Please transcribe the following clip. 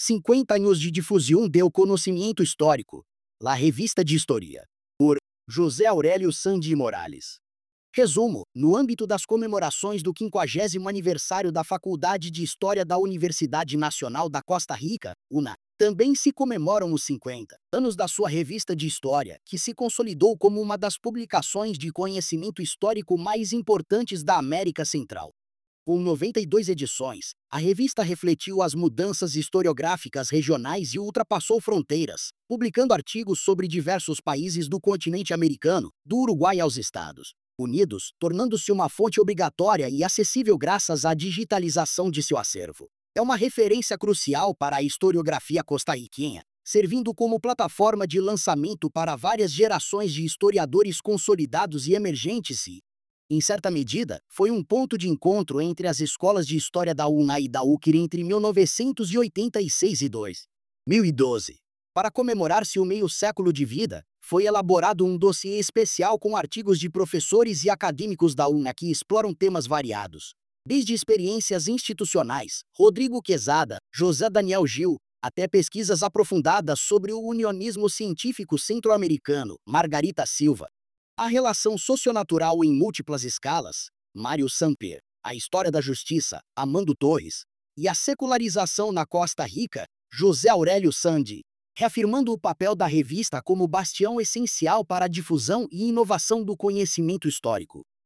50 anos de difusão do conhecimento histórico. La Revista de História. Por José Aurélio Sandi Morales. Resumo: no âmbito das comemorações do 50º aniversário da Faculdade de História da Universidade Nacional da Costa Rica, UNA, também se comemoram os 50 anos da sua revista de história, que se consolidou como uma das publicações de conhecimento histórico mais importantes da América Central. Com 92 edições, a revista refletiu as mudanças historiográficas regionais e ultrapassou fronteiras, publicando artigos sobre diversos países do continente americano, do Uruguai aos Estados Unidos, tornando-se uma fonte obrigatória e acessível graças à digitalização de seu acervo. É uma referência crucial para a historiografia costarriquenha, servindo como plataforma de lançamento para várias gerações de historiadores consolidados e emergentes e, em certa medida, foi um ponto de encontro entre as escolas de história da UNA e da UCR entre 1986 e 2012. Para comemorar-se o meio século de vida, foi elaborado um dossiê especial com artigos de professores e acadêmicos da UNA que exploram temas variados, desde experiências institucionais, Rodrigo Quezada, José Daniel Gil, até pesquisas aprofundadas sobre o unionismo científico centro-americano, Margarita Silva. A relação socionatural em múltiplas escalas, Mário Samper, a história da justiça, Amando Torres, e a secularização na Costa Rica, José Aurélio Sandi, reafirmando o papel da revista como bastião essencial para a difusão e inovação do conhecimento histórico.